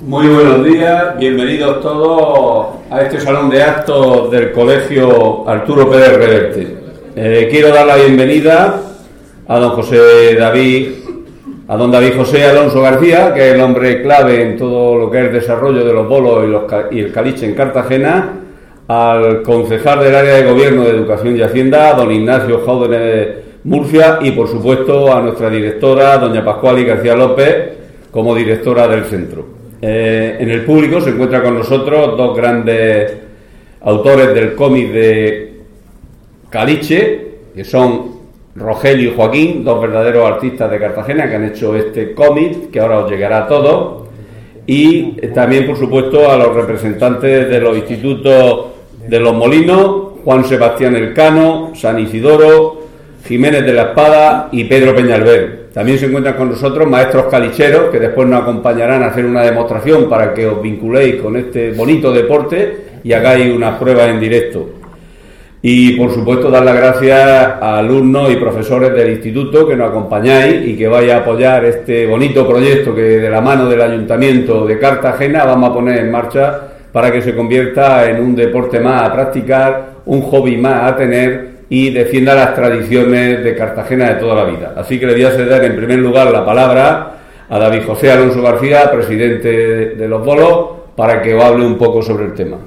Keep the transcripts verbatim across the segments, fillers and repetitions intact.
Muy buenos días, bienvenidos todos a este salón de actos del Colegio Arturo Pérez Reverte. Eh, quiero dar la bienvenida a don José David, a don David José Alonso García, que es el hombre clave en todo lo que es el desarrollo de los bolos y, los, y el caliche en Cartagena, al concejal del área de Gobierno de Educación y Hacienda, don Ignacio Jáudenes Murcia, y por supuesto a nuestra directora, doña Pascuali García López, como directora del centro. Eh, en el público se encuentran con nosotros dos grandes autores del cómic de caliche, que son Rogelio y Joaquín, dos verdaderos artistas de Cartagena que han hecho este cómic, que ahora os llegará a todos, y también, por supuesto, a los representantes de los institutos de Los Molinos, Juan Sebastián Elcano, San Isidoro, Jiménez de la Espada y Pedro Peñalver. También se encuentran con nosotros maestros calicheros que después nos acompañarán a hacer una demostración para que os vinculéis con este bonito deporte y hagáis unas pruebas en directo. Y por supuesto dar las gracias a alumnos y profesores del instituto que nos acompañáis y que vais a apoyar este bonito proyecto que de la mano del Ayuntamiento de Cartagena vamos a poner en marcha para que se convierta en un deporte más a practicar, un hobby más a tener y defienda las tradiciones de Cartagena de toda la vida. Así que le voy a ceder en primer lugar la palabra a David José Alonso García, presidente de los bolos, para que os hable un poco sobre el tema.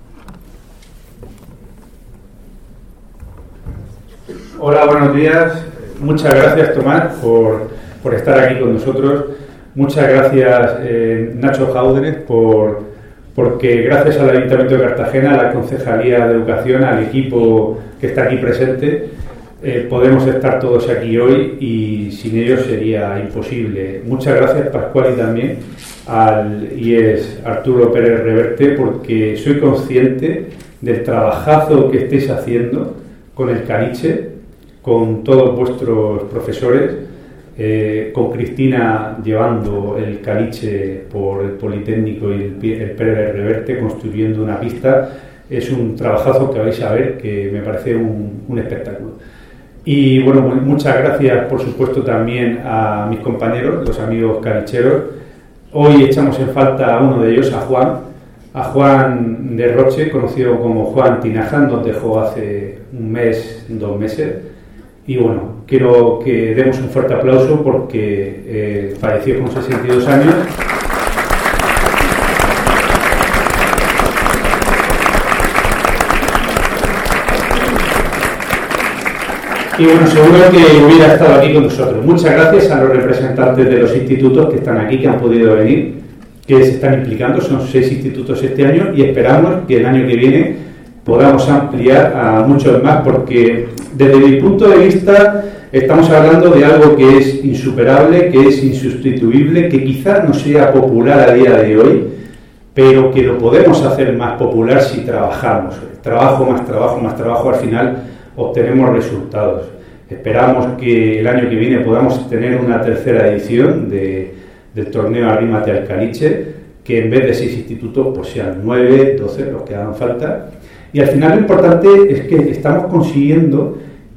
Hola, buenos días. Muchas gracias, Tomás, por, por estar aquí con nosotros. Muchas gracias, eh, Nacho Jáudenes, por... porque gracias al Ayuntamiento de Cartagena, a la Concejalía de Educación, al equipo que está aquí presente, eh, podemos estar todos aquí hoy y sin ellos sería imposible. Muchas gracias, Pascual, y también al I E S Arturo Pérez Reverte, porque soy consciente del trabajazo que estáis haciendo con el caliche, con todos vuestros profesores, Eh, con Cristina llevando el caliche por el Politécnico y el, el Pérez Reverte, construyendo una pista. Es un trabajazo que vais a ver, que me parece un, un espectáculo. Y bueno, muchas gracias por supuesto también a mis compañeros, los amigos calicheros. Hoy echamos en falta a uno de ellos, a Juan, a Juan de Roche, conocido como Juan Tinaja, nos dejó hace un mes, dos meses. Y bueno, quiero que demos un fuerte aplauso porque eh, falleció con sesenta y dos años. Y bueno, seguro que hubiera estado aquí con nosotros. Muchas gracias a los representantes de los institutos que están aquí, que han podido venir, que se están implicando. Son seis institutos este año y esperamos que el año que viene podamos ampliar a muchos más, porque desde mi punto de vista estamos hablando de algo que es insuperable, que es insustituible, que quizás no sea popular a día de hoy, pero que lo podemos hacer más popular si trabajamos. Trabajo, más trabajo, más trabajo, al final obtenemos resultados. Esperamos que el año que viene podamos tener una tercera edición de, del torneo Arrímate al Caliche, que en vez de seis institutos pues sean nueve, doce, los que hagan falta. Y al final lo importante es que estamos consiguiendo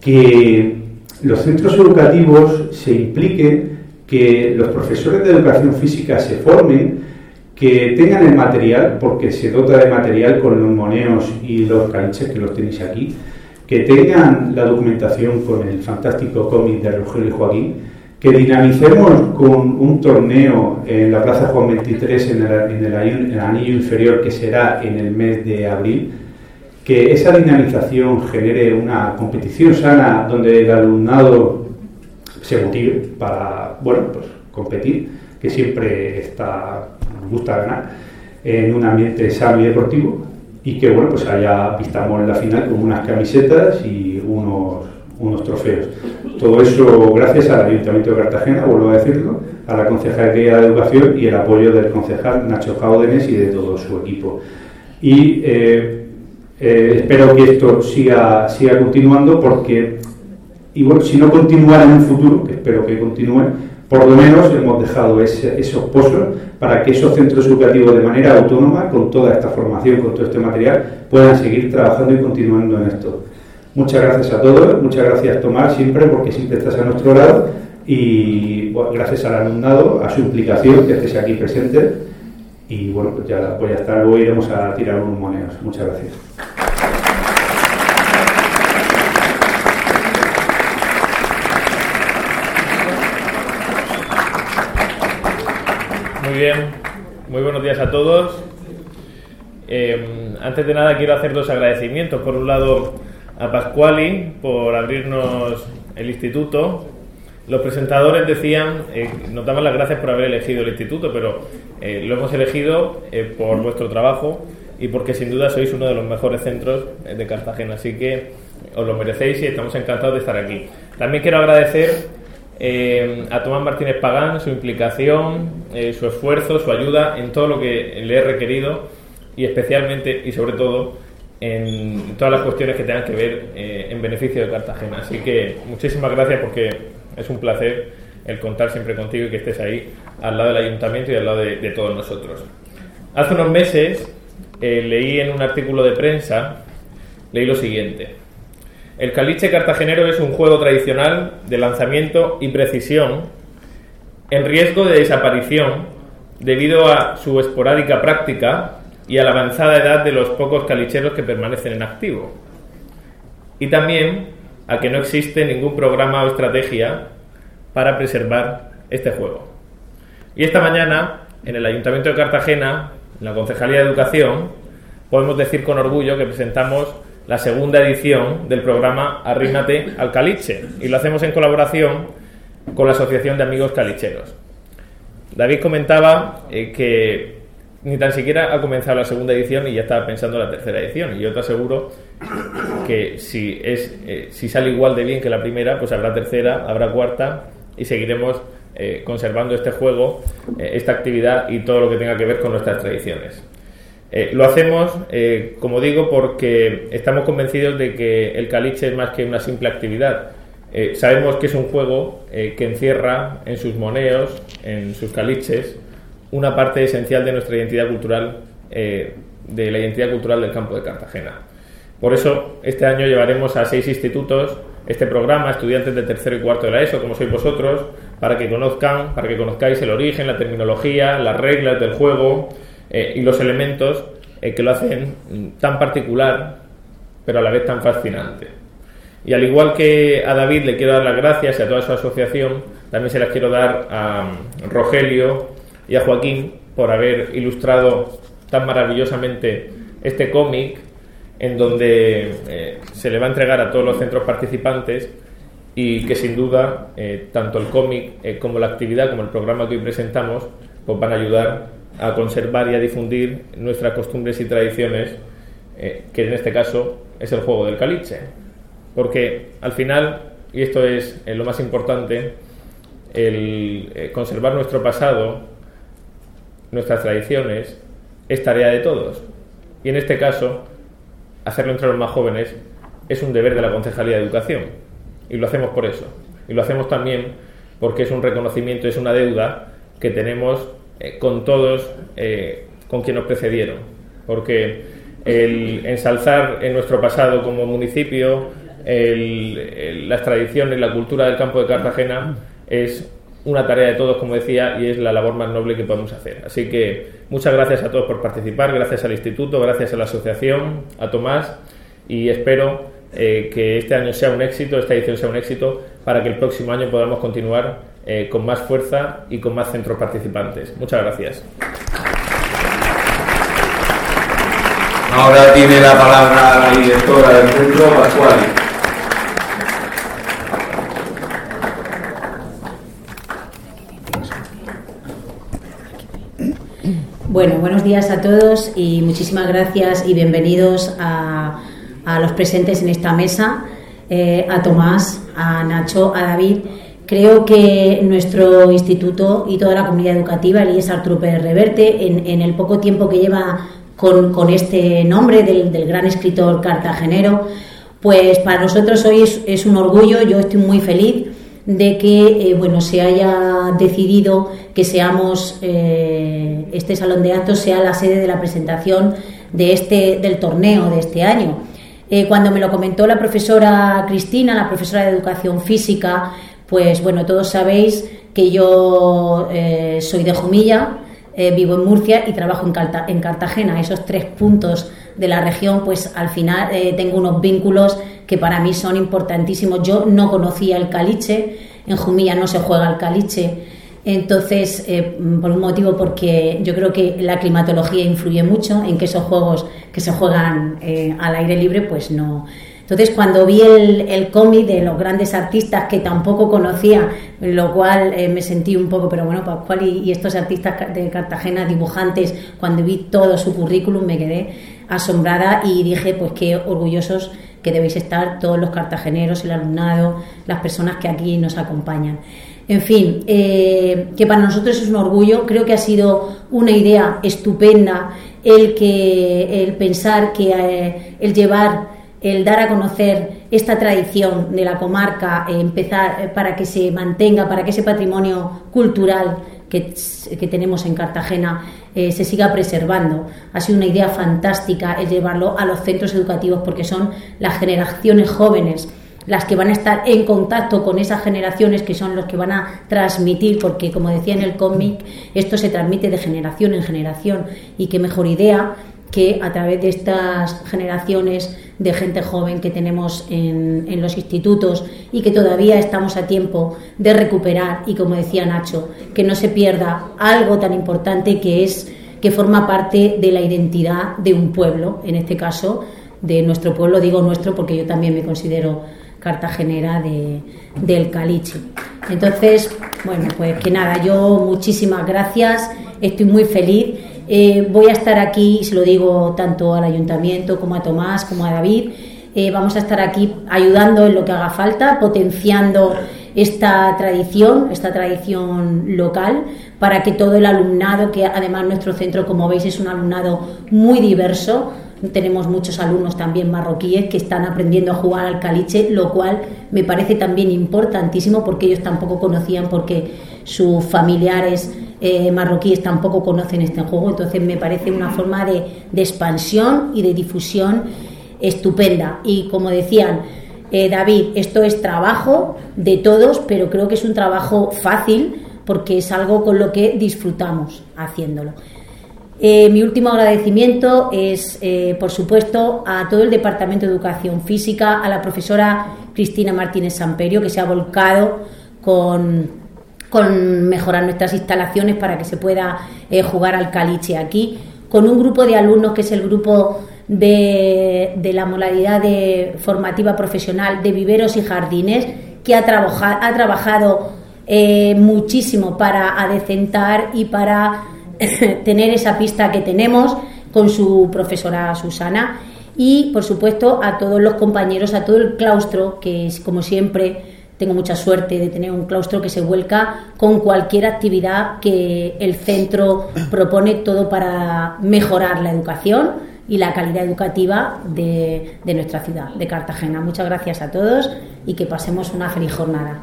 que los centros educativos se impliquen, que los profesores de educación física se formen, que tengan el material, porque se dota de material con los moneos y los caliches que los tenéis aquí, que tengan la documentación con el fantástico cómic de Rogelio y Joaquín, que dinamicemos con un torneo en la Plaza Juan veintitrés en el, en el, en el anillo inferior, que será en el mes de abril, que esa dinamización genere una competición sana donde el alumnado se motive para, bueno, pues competir, que siempre está, nos gusta ganar, en un ambiente sano y deportivo, y que, bueno, pues allá vistamos la final con unas camisetas y unos, unos trofeos. Todo eso gracias al Ayuntamiento de Cartagena, vuelvo a decirlo, a la Concejalía de Educación y el apoyo del concejal Nacho Jáudenes y de todo su equipo. Y eh, Eh, espero que esto siga, siga continuando, porque, y bueno, si no continuara en un futuro, que espero que continúe, por lo menos hemos dejado ese, esos pozos para que esos centros educativos de manera autónoma, con toda esta formación, con todo este material, puedan seguir trabajando y continuando en esto. Muchas gracias a todos, muchas gracias, Tomás, siempre, porque siempre estás a nuestro lado, y bueno, gracias al alumnado, a su implicación, que estés aquí presente. y bueno, pues ya, pues ya está, luego iremos a tirar unos monedas. Muchas gracias. Muy bien, muy buenos días a todos. Eh, antes de nada quiero hacer dos agradecimientos. Por un lado a Pasquali por abrirnos el instituto. Los presentadores decían, eh, nos daban las gracias por haber elegido el instituto, pero eh, lo hemos elegido eh, por vuestro trabajo y porque sin duda sois uno de los mejores centros de Cartagena, así que os lo merecéis y estamos encantados de estar aquí. También quiero agradecer Eh, a Tomás Martínez Pagán su implicación, eh, su esfuerzo, su ayuda en todo lo que le he requerido y especialmente y sobre todo en todas las cuestiones que tengan que ver eh, en beneficio de Cartagena. Así que muchísimas gracias, porque es un placer el contar siempre contigo y que estés ahí al lado del ayuntamiento y al lado de, de todos nosotros. Hace unos meses eh, leí en un artículo de prensa, leí lo siguiente: el caliche cartagenero es un juego tradicional de lanzamiento y precisión en riesgo de desaparición debido a su esporádica práctica y a la avanzada edad de los pocos calicheros que permanecen en activo. Y también a que no existe ningún programa o estrategia para preservar este juego. Y esta mañana, en el Ayuntamiento de Cartagena, en la Concejalía de Educación, podemos decir con orgullo que presentamos la segunda edición del programa Arrímate al Caliche, y lo hacemos en colaboración con la Asociación de Amigos Calicheros. David comentaba eh, que ni tan siquiera ha comenzado la segunda edición y ya estaba pensando en la tercera edición, y yo te aseguro que si, es, eh, si sale igual de bien que la primera, pues habrá tercera, habrá cuarta y seguiremos eh, conservando este juego, eh, esta actividad y todo lo que tenga que ver con nuestras tradiciones. Eh, lo hacemos, eh, como digo, porque estamos convencidos de que el caliche es más que una simple actividad. Eh, sabemos que es un juego eh, que encierra en sus moneos, en sus caliches, una parte esencial de nuestra identidad cultural, eh, de la identidad cultural del campo de Cartagena. Por eso, este año llevaremos a seis institutos este programa, estudiantes de tercero y cuarto de la ESO, como sois vosotros, para que conozcan, para que conozcáis el origen, la terminología, las reglas del juego, Eh, y los elementos eh, que lo hacen tan particular, pero a la vez tan fascinante. Y al igual que a David le quiero dar las gracias y a toda su asociación, también se las quiero dar a Rogelio y a Joaquín por haber ilustrado tan maravillosamente este cómic, en donde eh, se le va a entregar a todos los centros participantes, y que sin duda eh, tanto el cómic eh, como la actividad, como el programa que hoy presentamos, pues van a ayudar a conservar y a difundir nuestras costumbres y tradiciones, eh, que en este caso es el juego del caliche. Porque al final, y esto es eh, lo más importante, el eh, conservar nuestro pasado, nuestras tradiciones, es tarea de todos. Y en este caso, hacerlo entre los más jóvenes es un deber de la Concejalía de Educación. Y lo hacemos por eso. Y lo hacemos también porque es un reconocimiento, es una deuda que tenemos Eh, con todos, eh, con quienes nos precedieron, porque el ensalzar en nuestro pasado como municipio, el, el, las tradiciones, la cultura del campo de Cartagena es una tarea de todos, como decía, y es la labor más noble que podemos hacer. Así que muchas gracias a todos por participar, gracias al instituto, gracias a la asociación, a Tomás, y espero eh, que este año sea un éxito, esta edición sea un éxito, para que el próximo año podamos continuar Eh, con más fuerza y con más centros participantes. Muchas gracias. Ahora tiene la palabra la directora del centro, Pasquali. Bueno, buenos días a todos y muchísimas gracias y bienvenidos a, a los presentes en esta mesa, eh, a Tomás, a Nacho, a David. Creo que nuestro instituto y toda la comunidad educativa, el I E S Arturo Pérez Reverte, en, en el poco tiempo que lleva con, con este nombre del, del gran escritor cartagenero, pues para nosotros hoy es, es un orgullo. Yo estoy muy feliz de que eh, bueno, se haya decidido que seamos eh, este salón de actos sea la sede de la presentación de este, del torneo de este año. Eh, cuando me lo comentó la profesora Cristina, la profesora de Educación Física, pues bueno, todos sabéis que yo eh, soy de Jumilla, eh, vivo en Murcia y trabajo en, Carta, en Cartagena. Esos tres puntos de la región, pues al final eh, tengo unos vínculos que para mí son importantísimos. Yo no conocía el caliche, en Jumilla no se juega el caliche, entonces eh, por un motivo, porque yo creo que la climatología influye mucho en que esos juegos que se juegan eh, al aire libre, pues no. Entonces, cuando vi el, el cómic de los grandes artistas que tampoco conocía, lo cual eh, me sentí un poco, pero bueno, Pascual y, y estos artistas de Cartagena, dibujantes, cuando vi todo su currículum me quedé asombrada y dije, pues qué orgullosos que debéis estar todos los cartageneros, el alumnado, las personas que aquí nos acompañan. En fin, eh, que para nosotros es un orgullo. Creo que ha sido una idea estupenda el, que, el pensar que eh, el llevar... el dar a conocer esta tradición de la comarca, eh, empezar eh, para que se mantenga, para que ese patrimonio cultural que, que tenemos en Cartagena eh, se siga preservando. Ha sido una idea fantástica el llevarlo a los centros educativos, porque son las generaciones jóvenes las que van a estar en contacto con esas generaciones, que son los que van a transmitir, porque como decía en el cómic, esto se transmite de generación en generación, y qué mejor idea que a través de estas generaciones de gente joven que tenemos en, en los institutos y que todavía estamos a tiempo de recuperar, y como decía Nacho, que no se pierda algo tan importante que es que forma parte de la identidad de un pueblo, en este caso de nuestro pueblo. Digo nuestro porque yo también me considero cartagenera de, del caliche. Entonces, bueno, pues que nada, yo muchísimas gracias, estoy muy feliz. Eh, voy a estar aquí, se lo digo tanto al ayuntamiento como a Tomás, como a David, eh, vamos a estar aquí ayudando en lo que haga falta, potenciando esta tradición, esta tradición local, para que todo el alumnado, que además nuestro centro, como veis, es un alumnado muy diverso. Tenemos muchos alumnos también marroquíes que están aprendiendo a jugar al caliche, lo cual me parece también importantísimo, porque ellos tampoco conocían, porque sus familiares eh, marroquíes tampoco conocen este juego. Entonces me parece una forma de, de expansión y de difusión estupenda. Y como decían eh, David, esto es trabajo de todos, pero creo que es un trabajo fácil, porque es algo con lo que disfrutamos haciéndolo. Eh, mi último agradecimiento es, eh, por supuesto, a todo el Departamento de Educación Física, a la profesora Cristina Martínez Samperio, que se ha volcado con, con mejorar nuestras instalaciones para que se pueda eh, jugar al caliche aquí, con un grupo de alumnos que es el grupo de, de la modalidad de formativa profesional de viveros y jardines, que ha, trabaja, ha trabajado eh, muchísimo para adecentar y para tener esa pista que tenemos, con su profesora Susana, y por supuesto a todos los compañeros, a todo el claustro, que es, como siempre, tengo mucha suerte de tener un claustro que se vuelca con cualquier actividad que el centro propone, todo para mejorar la educación y la calidad educativa de, de nuestra ciudad, de Cartagena. Muchas gracias a todos y que pasemos una feliz jornada.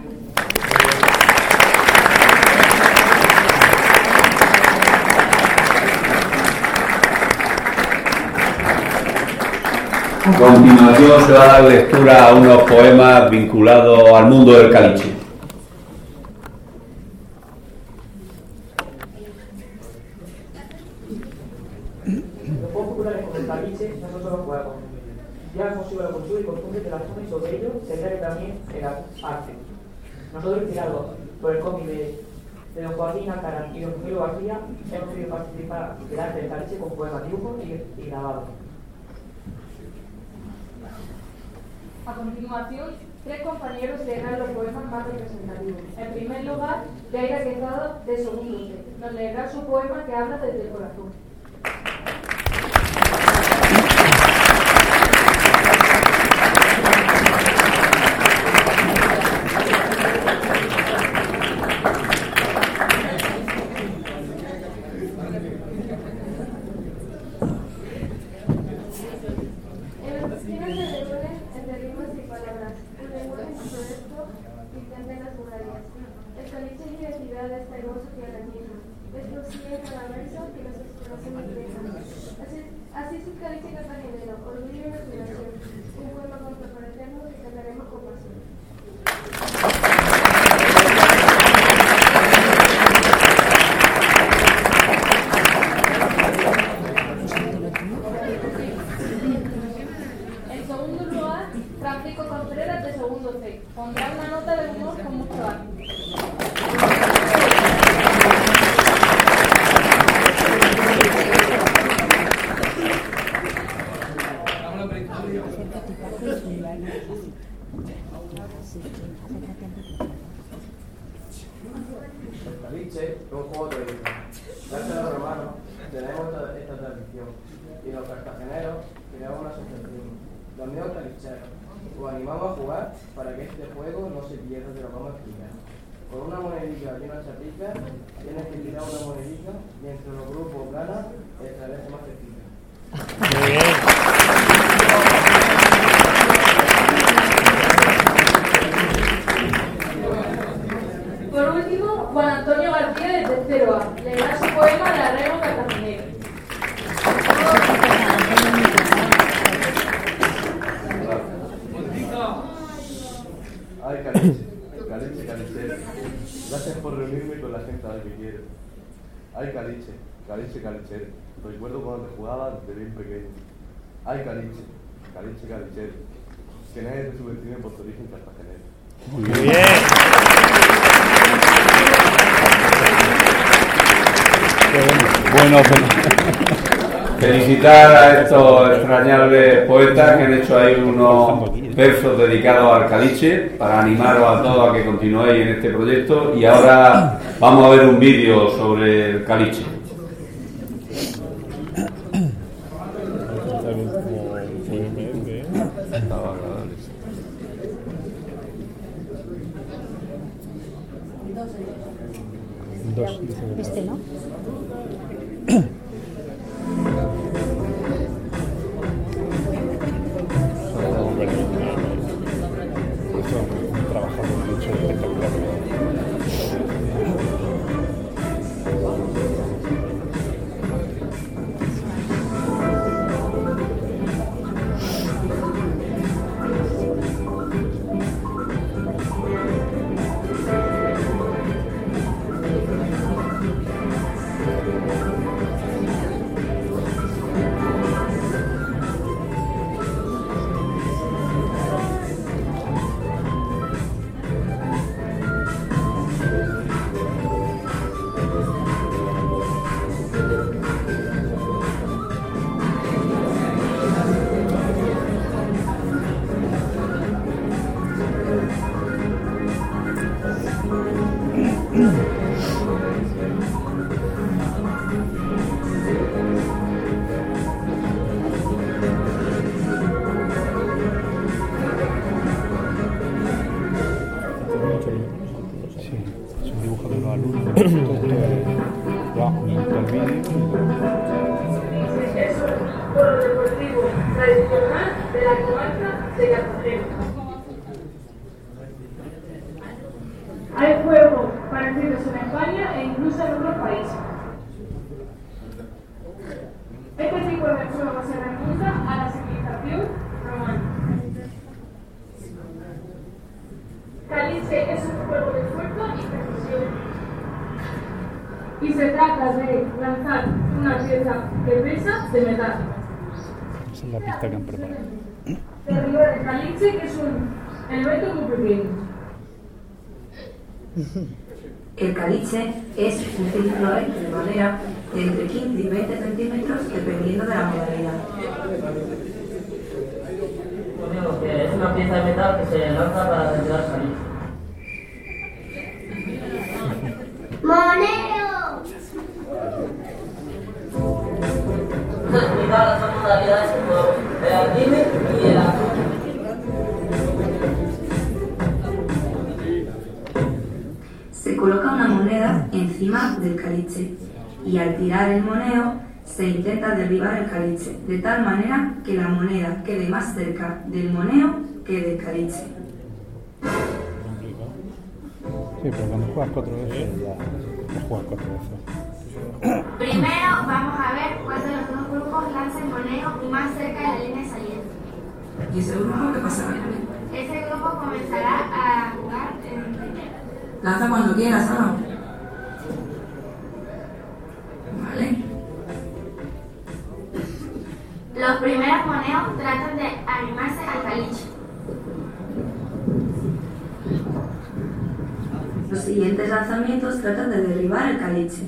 A continuación se va a dar lectura a unos poemas vinculados al mundo del caliche. Los juegos populares como el caliche no son solo juegos. Ya hemos sido la cultura y costumbres de la zona, y sobre ello se cree también el arte. Nosotros, inspirados por el cómic de, de don Joaquín Alcaraz y don Julio García, hemos querido participar del arte del caliche con poemas, dibujos y, y grabados. A continuación, tres compañeros leerán los poemas más representativos. En primer lugar, Yaira Quezado, de segundo C, nos leerá su poema que habla desde el corazón. Así es un caliche cartagenero, orgullo y inspiración, un pueblo con eterno que cantaremos con pasión. El caliche es un juego tradicional. Gracias a los romanos tenemos esta, esta tradición y los cartageneros creamos una asociación, los neocalicheros. Os animamos a jugar para que este juego no se pierda, te lo vamos a explicar. Con una monedita y una chapica tienes que tirar una monedita y entre los grupos ganas extraerse más cerquita. Muy bien. Por último, Juan Antonio García de tercero A leerá su poema La Remo Cartagenera. Ay, caliche, caliche, caliche. Gracias por reunirme con la gente a la que quiero. Ay, caliche, caliche, caliche. Recuerdo cuando te jugaba desde bien pequeño. Ay, caliche, caliche, caliche. Que nadie te subestime por tu origen cartagenero. Muy bien. Bueno, felicitar a estos extrañables poetas que han hecho ahí unos versos dedicados al caliche para animaros a todos a que continuéis en este proyecto. Y ahora vamos a ver un vídeo sobre el caliche. Dos. Este, ¿no? Trabajando mucho espectacular. Hay juegos parecidos en España e incluso en otros países. Este tipo de juego se remonta a la civilización romana. Caliche es un juego de esfuerzo y precisión. Y se trata de lanzar una pieza de pesa de metal. Esa es la pista que han preparado. Derribar el caliche, que es un elemento muy pequeño. El caliche es un círculo recto de madera de entre quince y veinte centímetros dependiendo de la modalidad. Ponemos que es una pieza de metal que se lanza para retirar el caliche. ¡Moneo! Vamos a explicar las dos modalidades que podemos, el alquime y el azul. Se coloca una moneda encima del caliche y al tirar el moneo se intenta derribar el caliche de tal manera que la moneda quede más cerca del moneo que del caliche. Sí, pero cuando juegas cuatro veces ya, ya juegas cuatro veces. Primero vamos a ver cuál de los dos grupos lanza el moneo más cerca de la línea de salida. ¿Y ese grupo qué pasará? Ese grupo comenzará a jugar en primero. Lanza cuando quieras, Ana. Vale. Los primeros moneos tratan de animarse al caliche. Los siguientes lanzamientos tratan de derribar el caliche.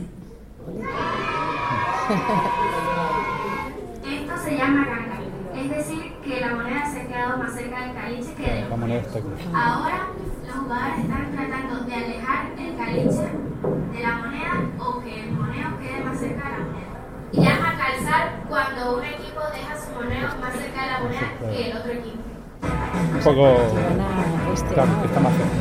Esto se llama ganga, es decir, que la moneda se ha quedado más cerca del caliche que del. La moneda está aquí. Ahora los jugadores están tratando de alejar el caliche de la moneda o que el moneo quede más cerca de la moneda. Y llama a calzar cuando un equipo deja su moneo más cerca de la moneda que el otro equipo. Un poco... Está, está más cerca.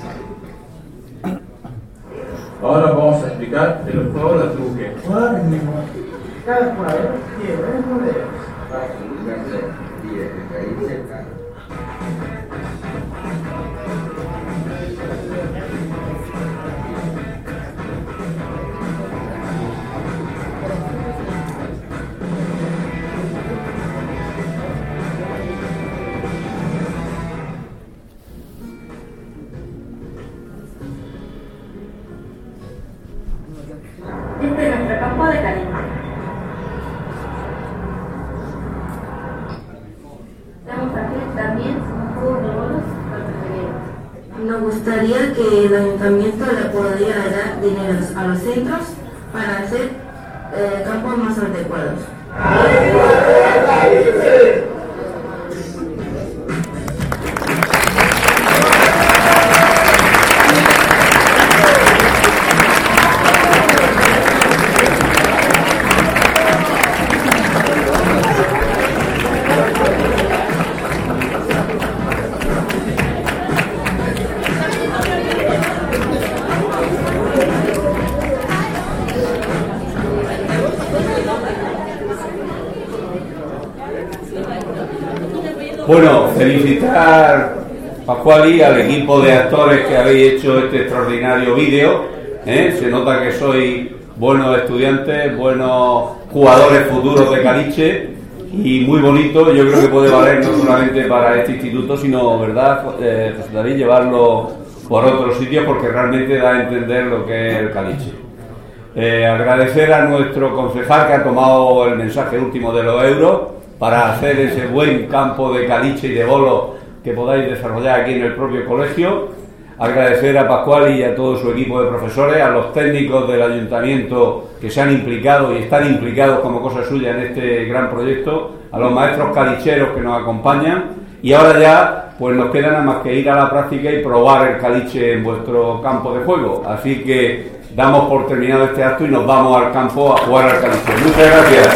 Ahora vamos a explicar el juego de truque. Cada jugador tiene tres monedas. Este es nuestro campo de caliche. Estamos aquí también un juego de bolos para Nos gustaría que el ayuntamiento le pudiera dar dinero a los centros para hacer eh, campos más adecuados. Bueno, felicitar Pascuali al equipo de actores que habéis hecho este extraordinario vídeo. ¿eh? Se nota que sois buenos estudiantes, buenos jugadores futuros de caliche y muy bonito. Yo creo que puede valer no solamente para este instituto, sino, ¿verdad, eh, José David, llevarlo por otros sitios porque realmente da a entender lo que es el caliche. Eh, agradecer a nuestro concejal que ha tomado el mensaje último de los euros para hacer ese buen campo de caliche y de bolo que podáis desarrollar aquí en el propio colegio. Agradecer a Pascuali y a todo su equipo de profesores, a los técnicos del ayuntamiento que se han implicado y están implicados como cosa suya en este gran proyecto, a los maestros calicheros que nos acompañan, y ahora ya pues nos queda nada más que ir a la práctica y probar el caliche en vuestro campo de juego. Así que damos por terminado este acto y nos vamos al campo a jugar al caliche. Muchas gracias.